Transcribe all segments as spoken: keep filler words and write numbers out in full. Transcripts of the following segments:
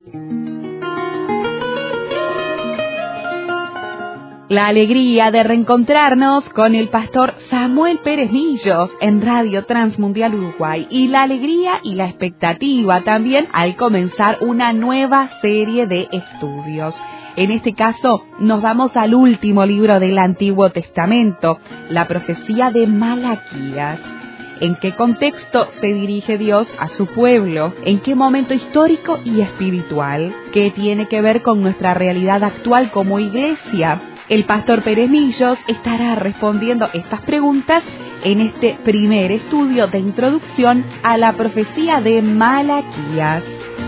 La alegría de reencontrarnos con el pastor Samuel Pérez Millos en Radio Transmundial Uruguay y la alegría y la expectativa también al comenzar una nueva serie de estudios. En este caso nos vamos al último libro del Antiguo Testamento, la profecía de Malaquías. ¿En qué contexto se dirige Dios a su pueblo? ¿En qué momento histórico y espiritual? ¿Qué tiene que ver con nuestra realidad actual como iglesia? El pastor Pérez Millos estará respondiendo estas preguntas en este primer estudio de introducción a la profecía de Malaquías.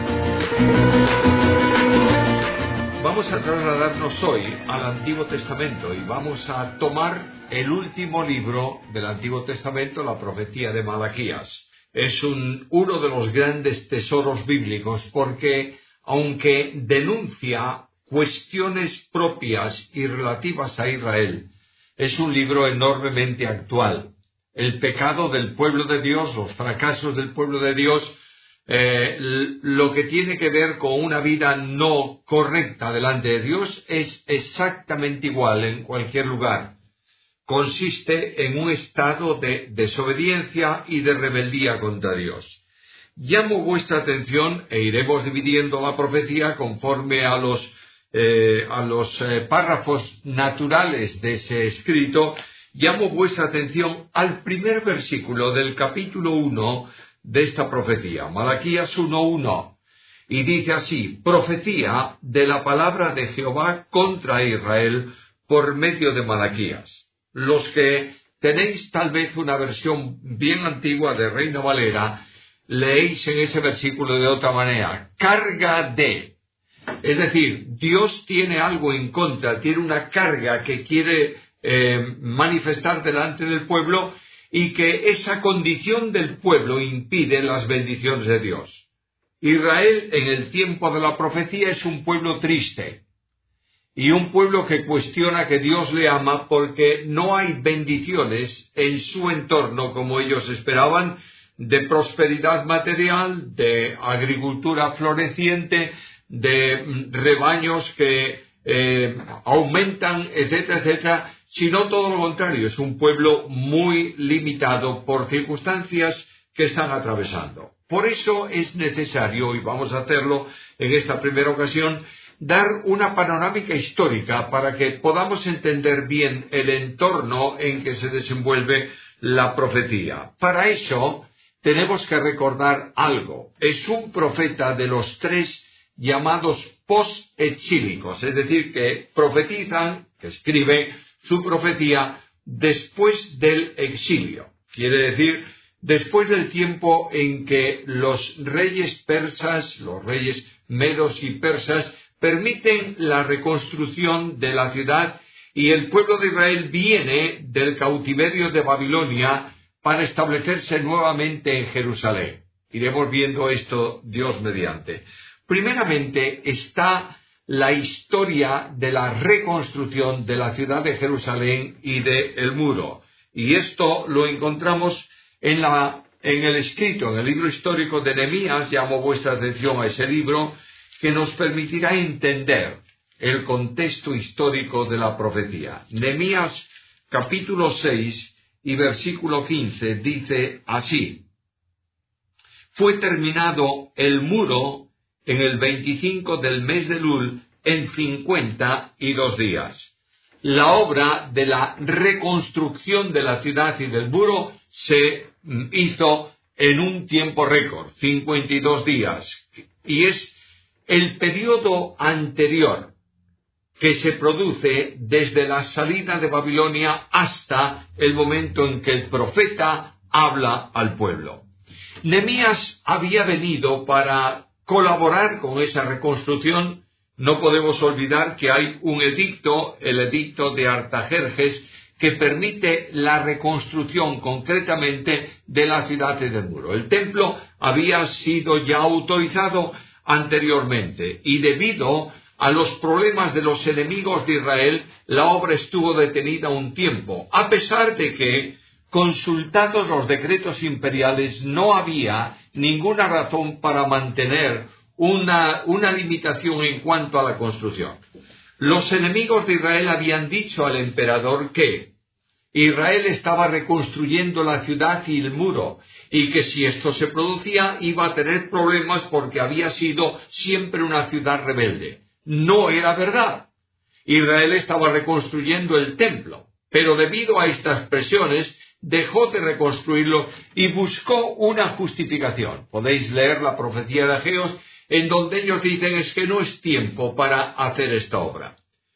Vamos a trasladarnos hoy al Antiguo Testamento y vamos a tomar el último libro del Antiguo Testamento, la profecía de Malaquías. Es un, uno de los grandes tesoros bíblicos porque, aunque denuncia cuestiones propias y relativas a Israel, es un libro enormemente actual. El pecado del pueblo de Dios, los fracasos del pueblo de Dios, eh, lo que tiene que ver con una vida no correcta delante de Dios es exactamente igual en cualquier lugar. Consiste en un estado de desobediencia y de rebeldía contra Dios. Llamo vuestra atención, e iremos dividiendo la profecía conforme a los Eh, a los eh, párrafos naturales de ese escrito. Llamo vuestra atención al primer versículo del capítulo uno de esta profecía, Malaquías uno uno, y dice así: profecía de la palabra de Jehová contra Israel por medio de Malaquías. Los que tenéis tal vez una versión bien antigua de Reina Valera, leéis en ese versículo de otra manera: carga de. Es decir, Dios tiene algo en contra, tiene una carga que quiere eh, manifestar delante del pueblo y que esa condición del pueblo impide las bendiciones de Dios. Israel en el tiempo de la profecía es un pueblo triste y un pueblo que cuestiona que Dios le ama porque no hay bendiciones en su entorno como ellos esperaban, de prosperidad material, de agricultura floreciente, de rebaños que eh, aumentan, etcétera, etcétera, sino todo lo contrario. Es un pueblo muy limitado por circunstancias que están atravesando. Por eso es necesario, y vamos a hacerlo en esta primera ocasión, dar una panorámica histórica para que podamos entender bien el entorno en que se desenvuelve la profecía. Para eso tenemos que recordar algo. Es un profeta de los tres llamados post-exílicos, es decir, que profetizan, que escriben su profecía después del exilio. Quiere decir, después del tiempo en que los reyes persas, los reyes medos y persas, permiten la reconstrucción de la ciudad y el pueblo de Israel viene del cautiverio de Babilonia para establecerse nuevamente en Jerusalén. Iremos viendo esto Dios mediante. Primeramente está la historia de la reconstrucción de la ciudad de Jerusalén y del muro. Y esto lo encontramos en, la, en el escrito, en el libro histórico de Nehemías. Llamo vuestra atención a ese libro que nos permitirá entender el contexto histórico de la profecía. Nehemías capítulo seis y versículo quince dice así: fue terminado el muro en el veinticinco del mes de Elul, en cincuenta y dos días. La obra de la reconstrucción de la ciudad y del muro se hizo en un tiempo récord, cincuenta y dos días. Y es el periodo anterior que se produce desde la salida de Babilonia hasta el momento en que el profeta habla al pueblo. Nehemías había venido para colaborar con esa reconstrucción. No podemos olvidar que hay un edicto, el edicto de Artajerjes, que permite la reconstrucción concretamente de la ciudad y del muro. El templo había sido ya autorizado anteriormente y debido a los problemas de los enemigos de Israel, la obra estuvo detenida un tiempo, a pesar de que, consultados los decretos imperiales, no había ninguna razón para mantener una, una limitación en cuanto a la construcción. Los enemigos de Israel habían dicho al emperador que Israel estaba reconstruyendo la ciudad y el muro, y que si esto se producía iba a tener problemas porque había sido siempre una ciudad rebelde. No era verdad. Israel estaba reconstruyendo el templo, pero debido a estas presiones dejó de reconstruirlo y buscó una justificación. Podéis leer la profecía de Ageo, en donde ellos dicen es que no es tiempo para hacer esta obra.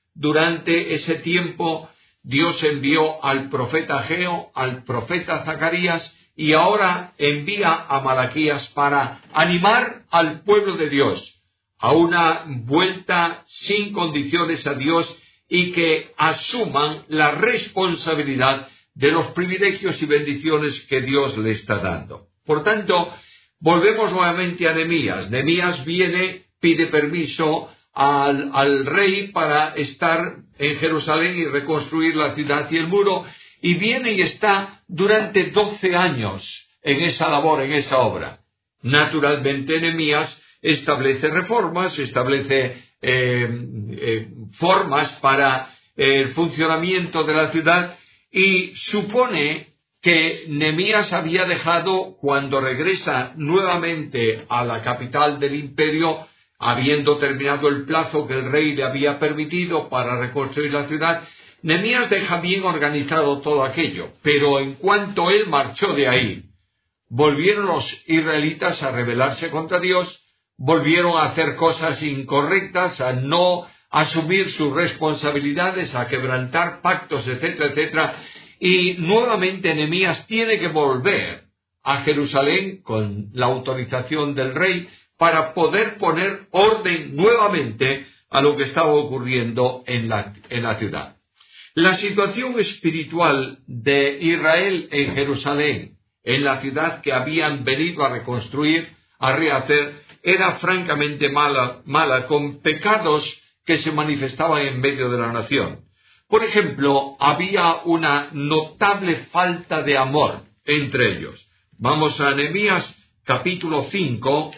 Durante ese tiempo Dios envió al profeta Ageo, al profeta Zacarías, y ahora envía a Malaquías para animar al pueblo de Dios a una vuelta sin condiciones a Dios y que asuman la responsabilidad de los privilegios y bendiciones que Dios le está dando. Por tanto, volvemos nuevamente a Nehemías. Nehemías viene, pide permiso al, al rey para estar en Jerusalén y reconstruir la ciudad y el muro, y viene y está durante doce años en esa labor, en esa obra. Naturalmente, Nehemías establece reformas, establece eh, eh, formas para el funcionamiento de la ciudad, y supone que Nehemías había dejado, cuando regresa nuevamente a la capital del imperio, habiendo terminado el plazo que el rey le había permitido para reconstruir la ciudad, Nehemías deja bien organizado todo aquello, pero en cuanto él marchó de ahí, volvieron los israelitas a rebelarse contra Dios, volvieron a hacer cosas incorrectas, a no asumir sus responsabilidades, a quebrantar pactos, etcétera, etcétera, y nuevamente Nehemías tiene que volver a Jerusalén con la autorización del rey para poder poner orden nuevamente a lo que estaba ocurriendo en la, en la ciudad. La situación espiritual de Israel en Jerusalén, en la ciudad que habían venido a reconstruir, a rehacer, era francamente mala, mala, con pecados que se manifestaban en medio de la nación. Por ejemplo, había una notable falta de amor entre ellos. Vamos a Nehemías capítulo cinco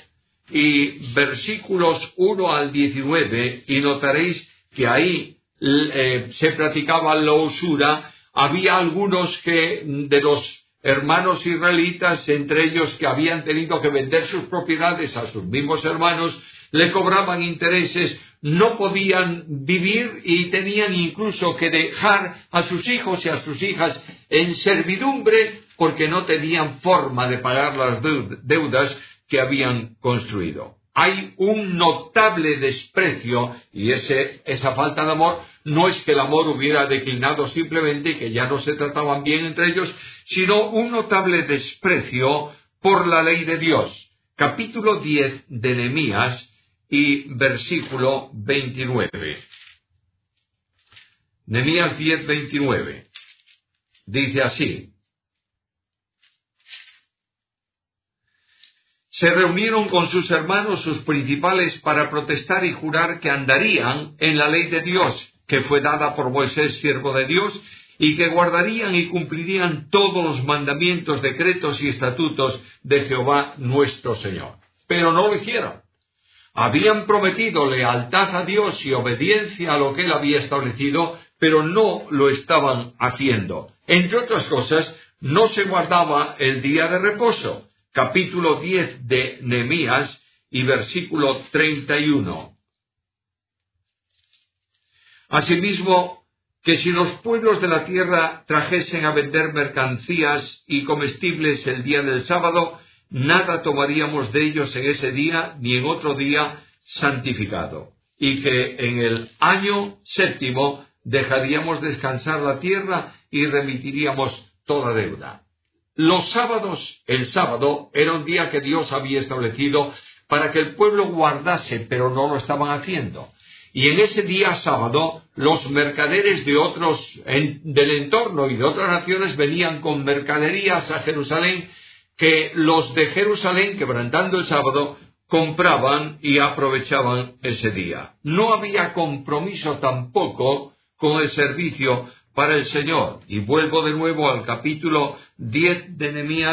y versículos uno al diecinueve, y notaréis que ahí eh, se practicaba la usura. Había algunos que de los hermanos israelitas, entre ellos que habían tenido que vender sus propiedades a sus mismos hermanos, le cobraban intereses, no podían vivir y tenían incluso que dejar a sus hijos y a sus hijas en servidumbre porque no tenían forma de pagar las deudas que habían construido. Hay un notable desprecio, y ese, esa falta de amor no es que el amor hubiera declinado simplemente y que ya no se trataban bien entre ellos, sino un notable desprecio por la ley de Dios. Capítulo diez de Nehemías y versículo veintinueve. Nehemías diez, veintinueve. Dice así: se reunieron con sus hermanos, sus principales, para protestar y jurar que andarían en la ley de Dios, que fue dada por Moisés, siervo de Dios, y que guardarían y cumplirían todos los mandamientos, decretos y estatutos de Jehová nuestro Señor. Pero no lo hicieron. Habían prometido lealtad a Dios y obediencia a lo que Él había establecido, pero no lo estaban haciendo. Entre otras cosas, no se guardaba el día de reposo. Capítulo diez de Nehemías y versículo treinta y uno. Asimismo, que si los pueblos de la tierra trajesen a vender mercancías y comestibles el día del sábado, nada tomaríamos de ellos en ese día ni en otro día santificado, y que en el año séptimo dejaríamos descansar la tierra y remitiríamos toda deuda. Los sábados, el sábado, era un día que Dios había establecido para que el pueblo guardase, pero no lo estaban haciendo. Y en ese día sábado, los mercaderes de otros, en, del entorno y de otras naciones venían con mercaderías a Jerusalén, que los de Jerusalén, quebrantando el sábado, compraban y aprovechaban ese día. No había compromiso tampoco con el servicio para el Señor. Y vuelvo de nuevo al capítulo diez de Nehemías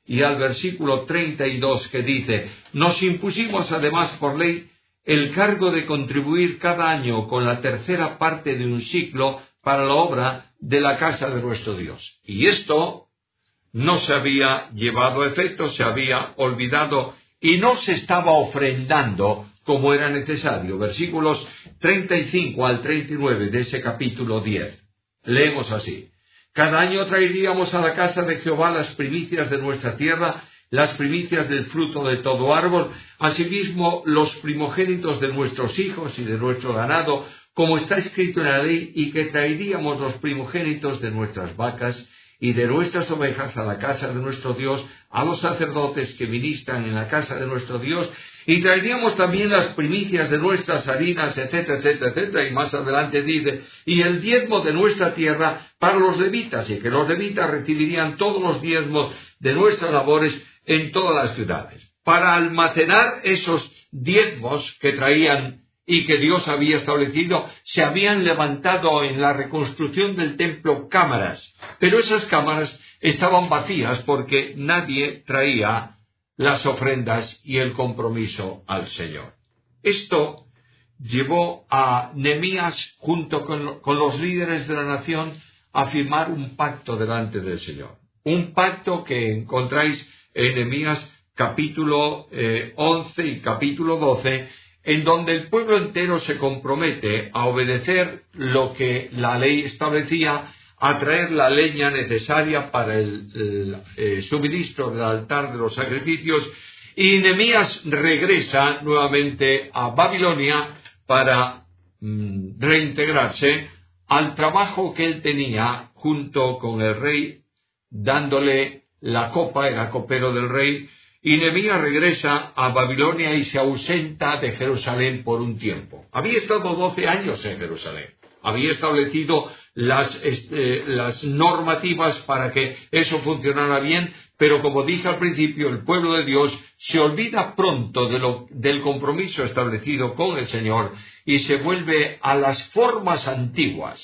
y al versículo treinta y dos, que dice: nos impusimos además por ley el cargo de contribuir cada año con la tercera parte de un siclo para la obra de la casa de nuestro Dios. Y esto no se había llevado a efecto, se había olvidado y no se estaba ofrendando como era necesario. Versículos treinta y cinco al treinta y nueve de ese capítulo diez. Leemos así: cada año traeríamos a la casa de Jehová las primicias de nuestra tierra, las primicias del fruto de todo árbol, asimismo los primogénitos de nuestros hijos y de nuestro ganado, como está escrito en la ley, y que traeríamos los primogénitos de nuestras vacas y de nuestras ovejas a la casa de nuestro Dios, a los sacerdotes que ministran en la casa de nuestro Dios, y traeríamos también las primicias de nuestras harinas, etcétera, etcétera, etcétera, y más adelante dice: y el diezmo de nuestra tierra para los levitas, y que los levitas recibirían todos los diezmos de nuestras labores en todas las ciudades. Para almacenar esos diezmos que traían y que Dios había establecido, se habían levantado en la reconstrucción del templo cámaras, pero esas cámaras estaban vacías porque nadie traía las ofrendas y el compromiso al Señor. Esto llevó a Nehemías, junto con, con los líderes de la nación, a firmar un pacto delante del Señor. Un pacto que encontráis en Nehemías capítulo eh, once y capítulo doce, en donde el pueblo entero se compromete a obedecer lo que la ley establecía, a traer la leña necesaria para el, el, el suministro del altar de los sacrificios, y Nehemías regresa nuevamente a Babilonia para mm, reintegrarse al trabajo que él tenía junto con el rey, dándole la copa, era copero del rey. Y Nehemías regresa a Babilonia y se ausenta de Jerusalén por un tiempo. Había estado doce años en Jerusalén. Había establecido las, este, las normativas para que eso funcionara bien, pero como dije al principio, el pueblo de Dios se olvida pronto de lo, del compromiso establecido con el Señor y se vuelve a las formas antiguas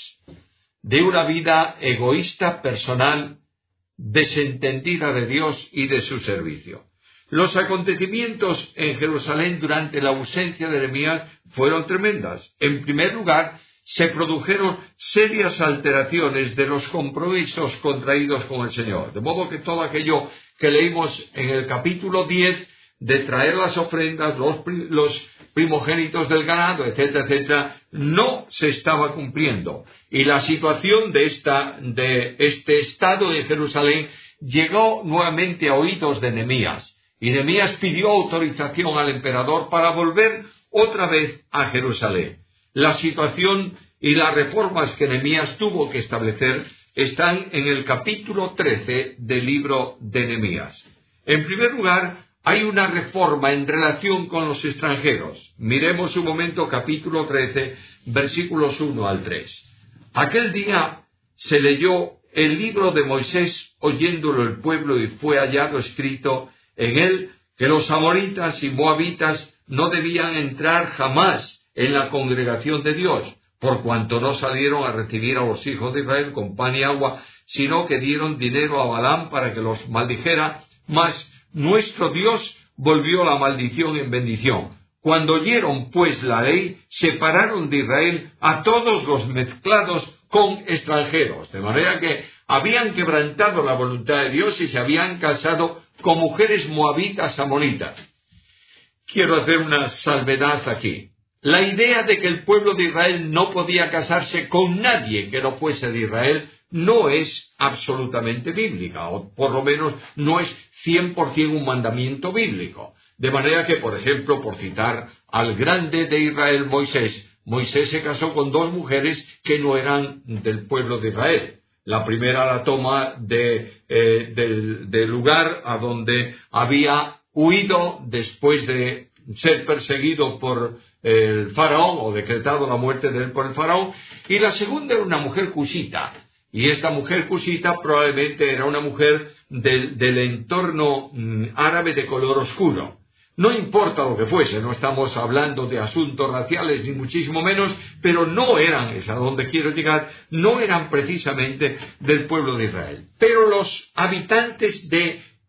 de una vida egoísta, personal, desentendida de Dios y de su servicio. Los acontecimientos en Jerusalén durante la ausencia de Nehemías fueron tremendas. En primer lugar, se produjeron serias alteraciones de los compromisos contraídos con el Señor. De modo que todo aquello que leímos en el capítulo diez, de traer las ofrendas, los, los primogénitos del ganado, etcétera, etcétera, no se estaba cumpliendo. Y la situación de, esta, de este estado de Jerusalén llegó nuevamente a oídos de Nehemías. Y Nehemías pidió autorización al emperador para volver otra vez a Jerusalén. La situación y las reformas que Nehemías tuvo que establecer están en el capítulo trece del libro de Nehemías. En primer lugar, hay una reforma en relación con los extranjeros. Miremos un momento capítulo trece, versículos uno al tres. Aquel día se leyó el libro de Moisés, oyéndolo el pueblo, y fue hallado escrito en él que los amonitas y moabitas no debían entrar jamás en la congregación de Dios, por cuanto no salieron a recibir a los hijos de Israel con pan y agua, sino que dieron dinero a Balaam para que los maldijera, mas nuestro Dios volvió la maldición en bendición. Cuando oyeron pues la ley, separaron de Israel a todos los mezclados con extranjeros, de manera que habían quebrantado la voluntad de Dios y se habían casado con mujeres moabitas amonitas. Quiero hacer una salvedad aquí. La idea de que el pueblo de Israel no podía casarse con nadie que no fuese de Israel no es absolutamente bíblica, o por lo menos no es cien por ciento un mandamiento bíblico. De manera que, por ejemplo, por citar al grande de Israel, Moisés, Moisés se casó con dos mujeres que no eran del pueblo de Israel. La primera la toma de, eh, del, del lugar a donde había huido después de ser perseguido por el faraón, o decretado la muerte de él por el faraón, y la segunda era una mujer cusita, y esta mujer cusita probablemente era una mujer del, del entorno mm, árabe de color oscuro. No importa lo que fuese, no estamos hablando de asuntos raciales ni muchísimo menos, pero no eran, es a donde quiero llegar, no eran precisamente del pueblo de Israel. Pero los habitantes de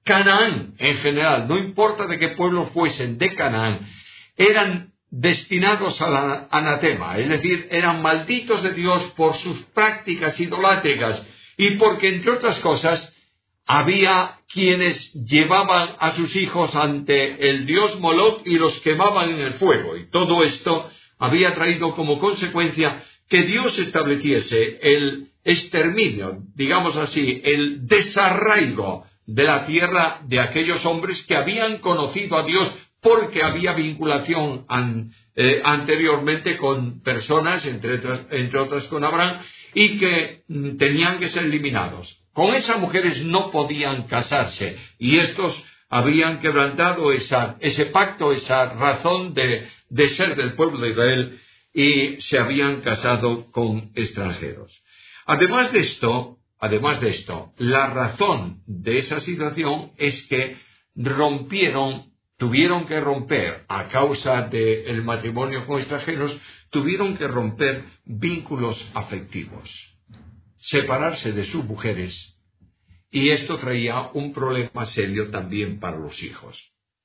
Canaán en general, no importa de qué pueblo fuesen de Canaán, eran destinados al anatema, es decir, eran malditos de Dios por sus prácticas idolátricas y porque, entre otras cosas, había quienes llevaban a sus hijos ante el dios Moloch y los quemaban en el fuego. Y todo esto había traído como consecuencia que Dios estableciese el exterminio, digamos así, el desarraigo de la tierra de aquellos hombres que habían conocido a Dios porque había vinculación an, eh, anteriormente con personas, entre otras, entre otras con Abraham, y que mm, tenían que ser eliminados. Con esas mujeres no podían casarse y estos habían quebrantado esa, ese pacto, esa razón de, de ser del pueblo de Israel y se habían casado con extranjeros. Además de esto, además de esto, la razón de esa situación es que rompieron, tuvieron que romper a causa del matrimonio con extranjeros, tuvieron que romper vínculos afectivos, separarse de sus mujeres, y esto traía un problema serio también para los hijos.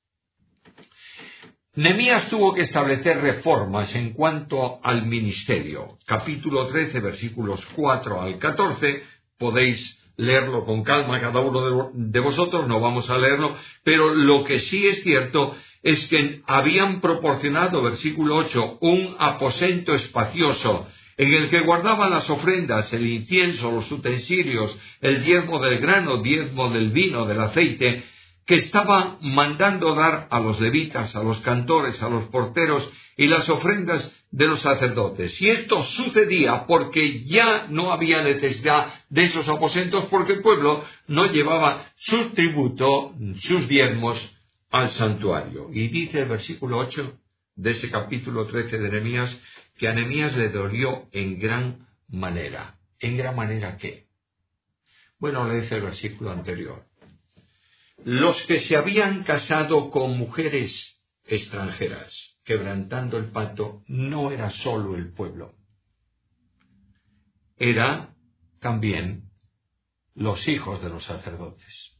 Nehemías tuvo que establecer reformas en cuanto al ministerio. Capítulo trece, versículos cuatro al catorce, podéis leerlo con calma cada uno de vosotros, no vamos a leerlo, pero lo que sí es cierto es que habían proporcionado, versículo ocho, un aposento espacioso en el que guardaban las ofrendas, el incienso, los utensilios, el diezmo del grano, diezmo del vino, del aceite, que estaban mandando dar a los levitas, a los cantores, a los porteros y las ofrendas de los sacerdotes. Y esto sucedía porque ya no había necesidad de esos aposentos, porque el pueblo no llevaba su tributo, sus diezmos al santuario. Y dice el versículo ocho de ese capítulo trece de Nehemías, que a Nehemías le dolió en gran manera. ¿En gran manera qué? Bueno, le dice el versículo anterior. Los que se habían casado con mujeres extranjeras, quebrantando el pacto, no era solo el pueblo. Era también los hijos de los sacerdotes.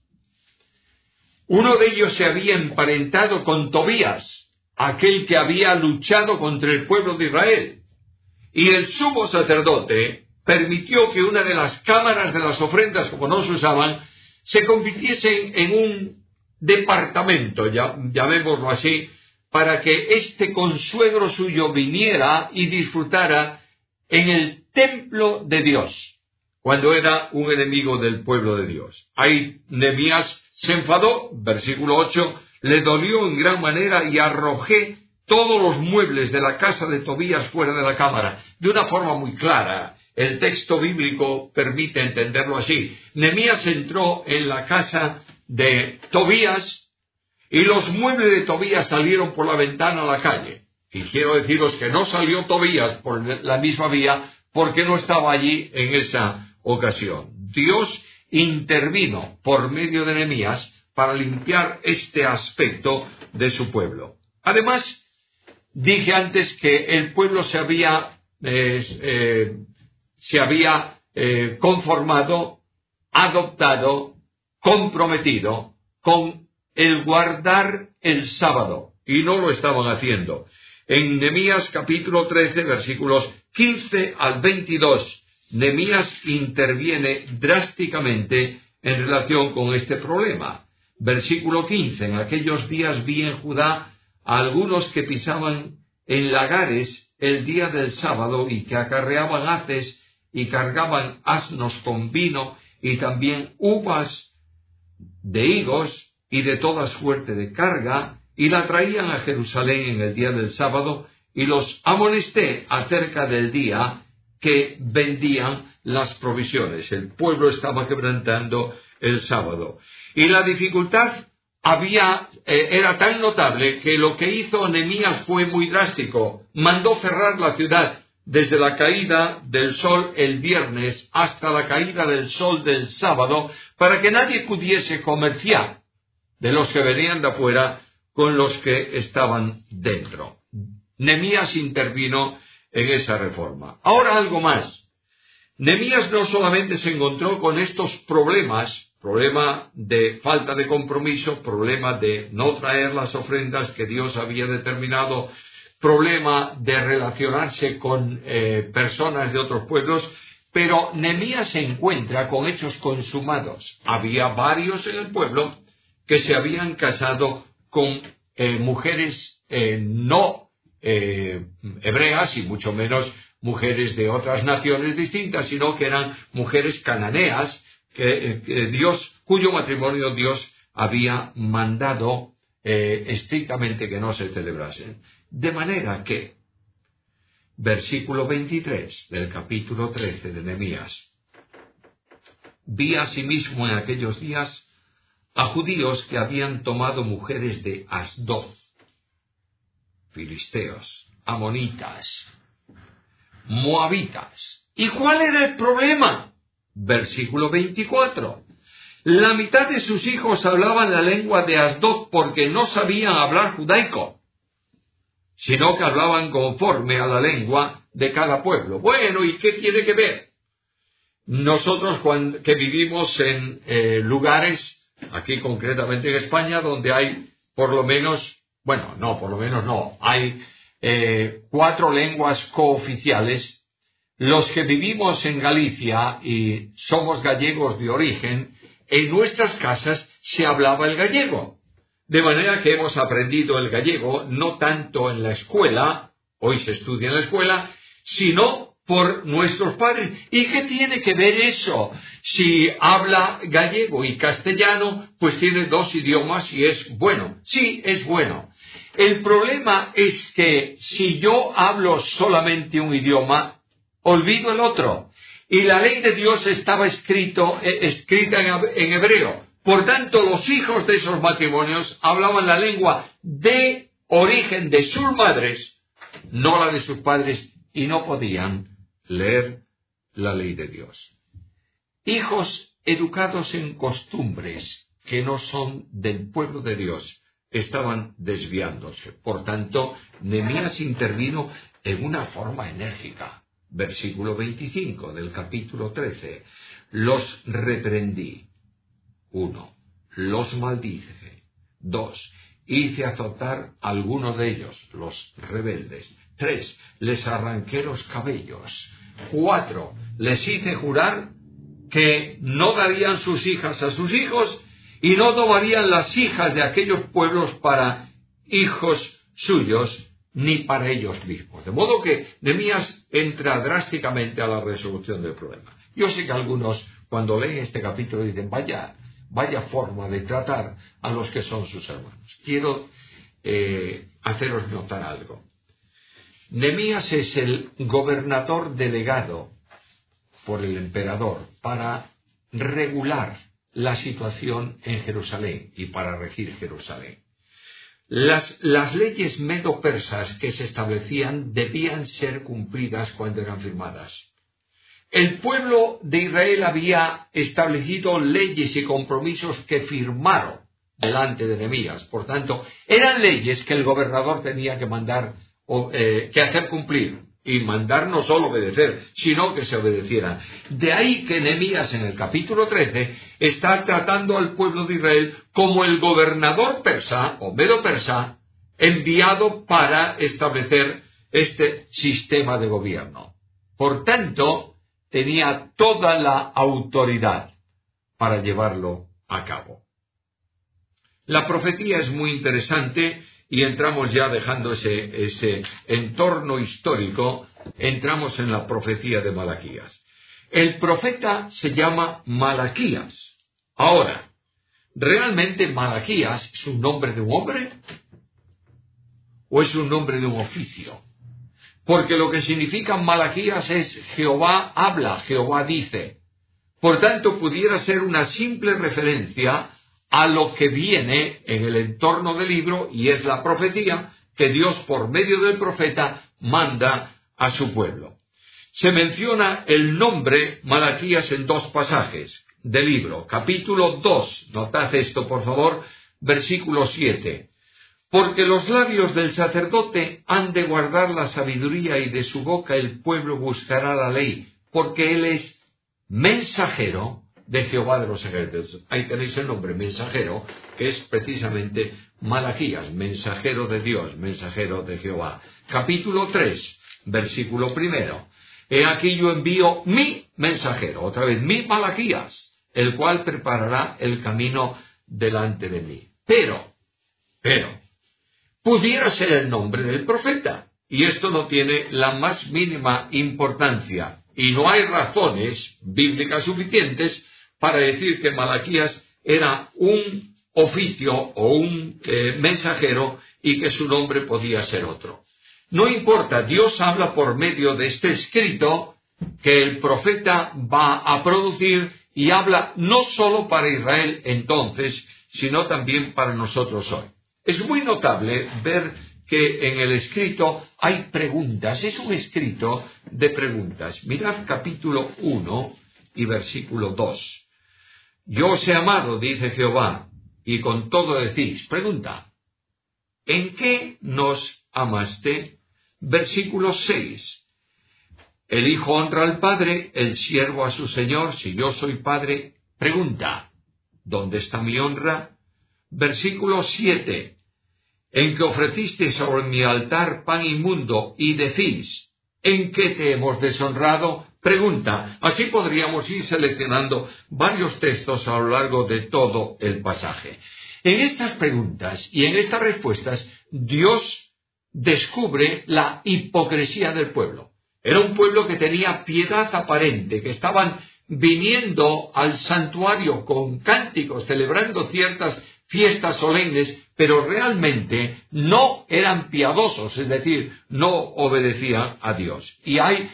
Uno de ellos se había emparentado con Tobías, aquel que había luchado contra el pueblo de Israel. Y el sumo sacerdote permitió que una de las cámaras de las ofrendas, como no se usaban, se convirtiese en un departamento, llamémoslo así, para que este consuegro suyo viniera y disfrutara en el templo de Dios, cuando era un enemigo del pueblo de Dios. Ahí Nehemías se enfadó, versículo ocho, le dolió en gran manera y arrojé todos los muebles de la casa de Tobías fuera de la cámara. De una forma muy clara, el texto bíblico permite entenderlo así. Nehemías entró en la casa de Tobías y los muebles de Tobías salieron por la ventana a la calle. Y quiero deciros que no salió Tobías por la misma vía porque no estaba allí en esa ocasión. Dios intervino por medio de Nehemías para limpiar este aspecto de su pueblo. Además, dije antes que el pueblo se había, eh, eh, se había eh, conformado, adoptado, comprometido con el guardar el sábado, y no lo estaban haciendo. En Nehemías capítulo trece, versículos quince al veintidós, Nehemías interviene drásticamente en relación con este problema. Versículo quince, en aquellos días vi en Judá a algunos que pisaban en lagares el día del sábado y que acarreaban haces y cargaban asnos con vino y también uvas de higos y de toda suerte de carga, y la traían a Jerusalén en el día del sábado, y los amonesté acerca del día que vendían las provisiones. El pueblo estaba quebrantando el sábado. Y la dificultad había, eh, era tan notable que lo que hizo Nehemías fue muy drástico. Mandó cerrar la ciudad desde la caída del sol el viernes hasta la caída del sol del sábado, para que nadie pudiese comerciar de los que venían de afuera con los que estaban dentro. Nehemías intervino en esa reforma. Ahora algo más. Nehemías no solamente se encontró con estos problemas problema de falta de compromiso, problema de no traer las ofrendas que Dios había determinado, problema de relacionarse con eh, personas de otros pueblos, pero Nehemías se encuentra con hechos consumados. Había varios en el pueblo que se habían casado con eh, mujeres eh, no eh, hebreas y mucho menos mujeres de otras naciones distintas, sino que eran mujeres cananeas que, que Dios, cuyo matrimonio Dios había mandado eh, estrictamente que no se celebrasen. De manera que, versículo veintitrés del capítulo trece de Nehemías, vi asimismo en aquellos días a judíos que habían tomado mujeres de Asdod, filisteos, amonitas, moabitas. ¿Y cuál era el problema? Versículo veinticuatro. La mitad de sus hijos hablaban la lengua de Asdod porque no sabían hablar judaico, sino que hablaban conforme a la lengua de cada pueblo. Bueno, ¿y qué tiene que ver? Nosotros cuando, que vivimos en eh, lugares, aquí concretamente en España, donde hay por lo menos, bueno, no, por lo menos no, hay eh, cuatro lenguas cooficiales. Los que vivimos en Galicia y somos gallegos de origen, en nuestras casas se hablaba el gallego. De manera que hemos aprendido el gallego no tanto en la escuela, hoy se estudia en la escuela, sino por nuestros padres. ¿Y qué tiene que ver eso? Si habla gallego y castellano, pues tiene dos idiomas y es bueno. Sí, es bueno. El problema es que si yo hablo solamente un idioma, olvido el otro. Y la ley de Dios estaba escrito, eh, escrita en, en hebreo. Por tanto, los hijos de esos matrimonios hablaban la lengua de origen de sus madres, no la de sus padres, y no podían leer la ley de Dios. Hijos educados en costumbres que no son del pueblo de Dios estaban desviándose. Por tanto, Nehemías intervino en una forma enérgica. Versículo veinticinco del capítulo trece. Los reprendí. Uno, los maldice. Dos, hice azotar a algunos de ellos, los rebeldes. Tres, les arranqué los cabellos. Cuatro, les hice jurar que no darían sus hijas a sus hijos y no tomarían las hijas de aquellos pueblos para hijos suyos ni para ellos mismos. De modo que Nehemías entra drásticamente a la resolución del problema. Yo sé que algunos cuando leen este capítulo dicen, vaya... Vaya forma de tratar a los que son sus hermanos. Quiero eh, haceros notar algo. Nehemías es el gobernador delegado por el emperador para regular la situación en Jerusalén y para regir Jerusalén. Las, las leyes medo-persas que se establecían debían ser cumplidas cuando eran firmadas. El pueblo de Israel había establecido leyes y compromisos que firmaron delante de Nehemías. Por tanto, eran leyes que el gobernador tenía que mandar, o, eh, que hacer cumplir. Y mandar no solo obedecer, sino que se obedecieran. De ahí que Nehemías en el capítulo trece está tratando al pueblo de Israel como el gobernador persa, o medo-persa, enviado para establecer este sistema de gobierno. Por tanto, tenía toda la autoridad para llevarlo a cabo. La profecía es muy interesante y entramos ya dejando ese, ese entorno histórico, entramos en la profecía de Malaquías. El profeta se llama Malaquías. Ahora, ¿realmente Malaquías es un nombre de un hombre o es un nombre de un oficio? Porque lo que significa Malaquías es Jehová habla, Jehová dice. Por tanto, pudiera ser una simple referencia a lo que viene en el entorno del libro, y es la profecía que Dios, por medio del profeta, manda a su pueblo. Se menciona el nombre Malaquías en dos pasajes del libro. Capítulo dos, notad esto, por favor, versículo siete. Porque los labios del sacerdote han de guardar la sabiduría y de su boca el pueblo buscará la ley, porque él es mensajero de Jehová de los ejércitos. Ahí tenéis el nombre, mensajero, que es precisamente Malaquías, mensajero de Dios, mensajero de Jehová. Capítulo tres, versículo primero. He aquí yo envío mi mensajero, otra vez, mi Malaquías, el cual preparará el camino delante de mí. Pero, pero, pudiera ser el nombre del profeta, y esto no tiene la más mínima importancia, y no hay razones bíblicas suficientes para decir que Malaquías era un oficio o un eh, mensajero y que su nombre podía ser otro. No importa, Dios habla por medio de este escrito que el profeta va a producir y habla no solo para Israel entonces, sino también para nosotros hoy. Es muy notable ver que en el escrito hay preguntas, es un escrito de preguntas. Mirad capítulo uno y versículo dos. Yo os he amado, dice Jehová, y con todo decís, pregunta, ¿en qué nos amaste? Versículo seis. El hijo honra al padre, el siervo a su señor. Si yo soy padre, pregunta, ¿dónde está mi honra? Versículo siete. En que ofreciste sobre mi altar pan inmundo y decís, ¿en qué te hemos deshonrado? Pregunta. Así podríamos ir seleccionando varios textos a lo largo de todo el pasaje. En estas preguntas y en estas respuestas, Dios descubre la hipocresía del pueblo. Era un pueblo que tenía piedad aparente, que estaban viniendo al santuario con cánticos, celebrando ciertas fiestas solemnes, pero realmente no eran piadosos, es decir, no obedecían a Dios. Y hay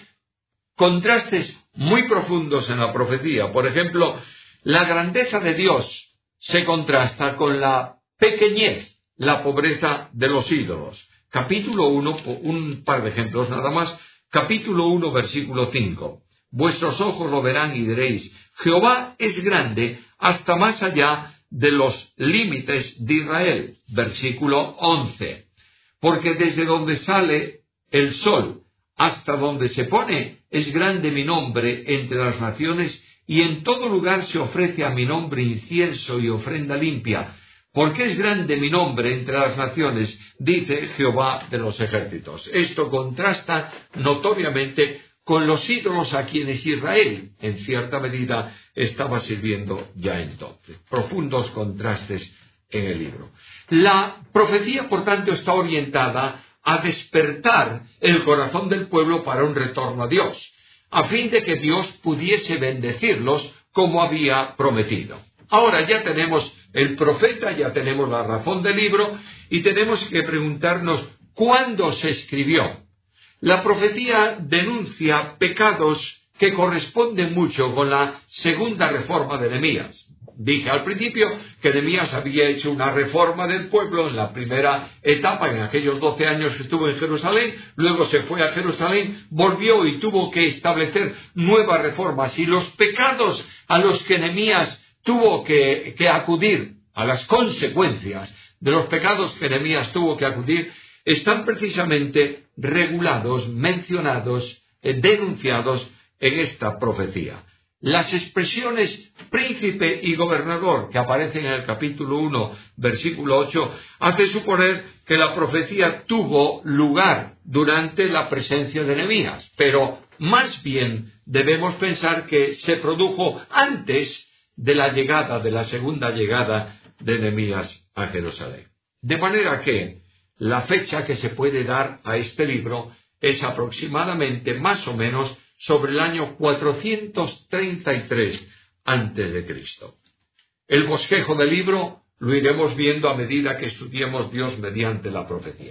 contrastes muy profundos en la profecía. Por ejemplo, la grandeza de Dios se contrasta con la pequeñez, la pobreza de los ídolos. Capítulo uno, un par de ejemplos nada más. Capítulo uno, versículo cinco. Vuestros ojos lo verán y diréis, Jehová es grande hasta más allá de los límites de Israel. Versículo once. Porque desde donde sale el sol hasta donde se pone, es grande mi nombre entre las naciones, y en todo lugar se ofrece a mi nombre incienso y ofrenda limpia. Porque es grande mi nombre entre las naciones, dice Jehová de los ejércitos. Esto contrasta notoriamente con los ídolos a quienes Israel, en cierta medida, estaba sirviendo ya entonces. Profundos contrastes en el libro. La profecía, por tanto, está orientada a despertar el corazón del pueblo para un retorno a Dios, a fin de que Dios pudiese bendecirlos como había prometido. Ahora ya tenemos el profeta, ya tenemos la razón del libro, y tenemos que preguntarnos ¿cuándo se escribió? La profecía denuncia pecados que corresponden mucho con la segunda reforma de Nehemías. Dije al principio que Nehemías había hecho una reforma del pueblo en la primera etapa, en aquellos doce años que estuvo en Jerusalén, luego se fue a Jerusalén, volvió y tuvo que establecer nuevas reformas, y los pecados a los que Nehemías tuvo que, que acudir, a las consecuencias de los pecados que Nehemías tuvo que acudir, están precisamente regulados, mencionados, eh, denunciados en esta profecía. Las expresiones príncipe y gobernador que aparecen en el capítulo uno, versículo ocho, hace suponer que la profecía tuvo lugar durante la presencia de Nehemías, pero más bien debemos pensar que se produjo antes de la llegada, de la segunda llegada de Nehemías a Jerusalén. De manera que la fecha que se puede dar a este libro es aproximadamente, más o menos, sobre el año cuatrocientos treinta y tres antes de Cristo. El bosquejo del libro lo iremos viendo a medida que estudiemos Dios mediante la profecía.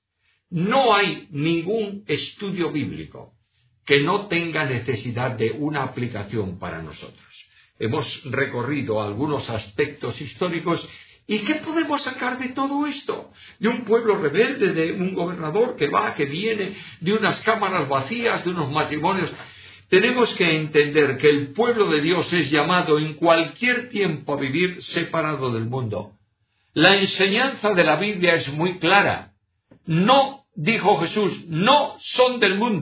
No hay ningún estudio bíblico que no tenga necesidad de una aplicación para nosotros. Hemos recorrido algunos aspectos históricos. ¿Y qué podemos sacar de todo esto? De un pueblo rebelde, de un gobernador que va, que viene, de unas cámaras vacías, de unos matrimonios. Tenemos que entender que el pueblo de Dios es llamado en cualquier tiempo a vivir separado del mundo. La enseñanza de la Biblia es muy clara. No, dijo Jesús, no son del mundo,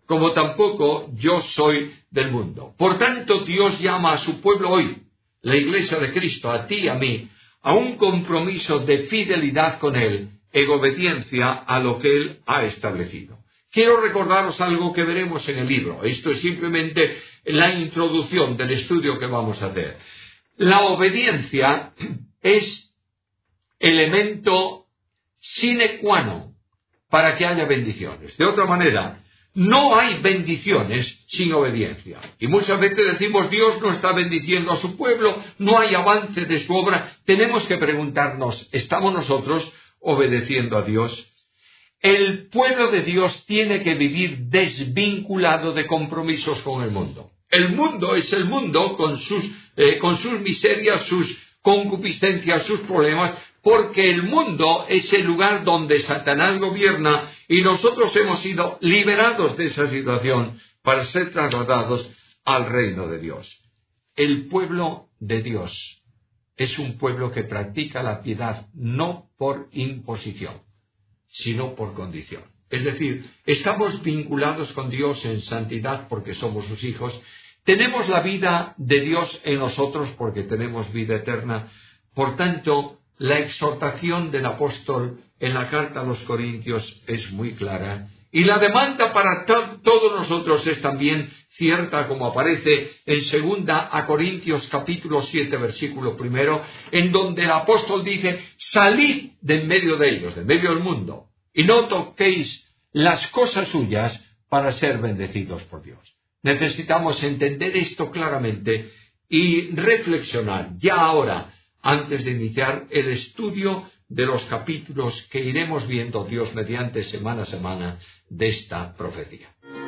como tampoco yo soy del mundo. Por tanto, Dios llama a su pueblo hoy, la Iglesia de Cristo, a ti y a mí, a un compromiso de fidelidad con Él, en obediencia a lo que Él ha establecido. Quiero recordaros algo que veremos en el libro. Esto es simplemente la introducción del estudio que vamos a hacer. La obediencia es elemento sine qua non para que haya bendiciones. De otra manera, no hay bendiciones sin obediencia. Y muchas veces decimos, Dios no está bendiciendo a su pueblo, no hay avance de su obra. Tenemos que preguntarnos, ¿estamos nosotros obedeciendo a Dios? El pueblo de Dios tiene que vivir desvinculado de compromisos con el mundo. El mundo es el mundo con sus, eh, con sus miserias, sus concupiscencias, sus problemas, porque el mundo es el lugar donde Satanás gobierna y nosotros hemos sido liberados de esa situación para ser trasladados al reino de Dios. El pueblo de Dios es un pueblo que practica la piedad no por imposición, sino por condición. Es decir, estamos vinculados con Dios en santidad porque somos sus hijos. Tenemos la vida de Dios en nosotros porque tenemos vida eterna. Por tanto, la exhortación del apóstol en la carta a los Corintios es muy clara. Y la demanda para to- todos nosotros es también cierta, como aparece en segunda a Corintios capítulo siete, versículo primero, en donde el apóstol dice, salid de en medio de ellos, de en medio del mundo, y no toquéis las cosas suyas para ser bendecidos por Dios. Necesitamos entender esto claramente y reflexionar ya ahora, antes de iniciar el estudio de los capítulos que iremos viendo Dios mediante semana a semana de esta profecía.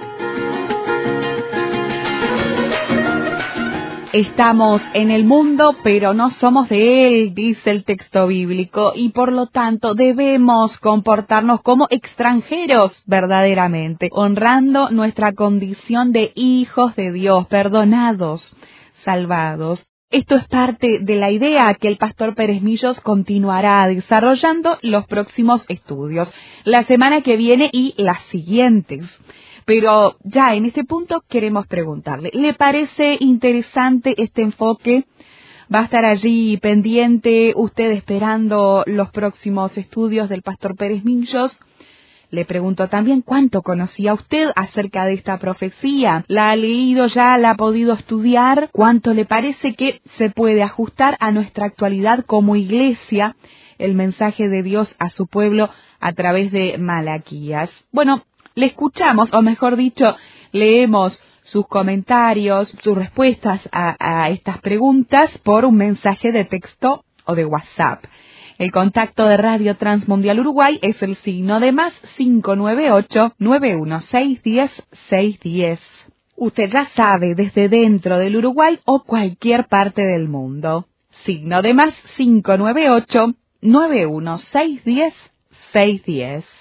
Estamos en el mundo, pero no somos de él, dice el texto bíblico, y por lo tanto debemos comportarnos como extranjeros verdaderamente, honrando nuestra condición de hijos de Dios, perdonados, salvados. Esto es parte de la idea que el pastor Pérez Millos continuará desarrollando los próximos estudios, la semana que viene y las siguientes. Pero ya en este punto queremos preguntarle, ¿le parece interesante este enfoque? ¿Va a estar allí pendiente usted esperando los próximos estudios del pastor Pérez Millos? Le pregunto también cuánto conocía usted acerca de esta profecía. ¿La ha leído ya? ¿La ha podido estudiar? ¿Cuánto le parece que se puede ajustar a nuestra actualidad como iglesia el mensaje de Dios a su pueblo a través de Malaquías? Bueno, le escuchamos, o mejor dicho, leemos sus comentarios, sus respuestas a, a estas preguntas por un mensaje de texto o de WhatsApp. El contacto de Radio Transmundial Uruguay es el signo de más cinco nueve ocho, nueve uno seis, uno cero, seis uno cero. Usted ya sabe, desde dentro del Uruguay o cualquier parte del mundo. Signo de más cinco nueve ocho, nueve uno seis, uno cero, seis uno cero.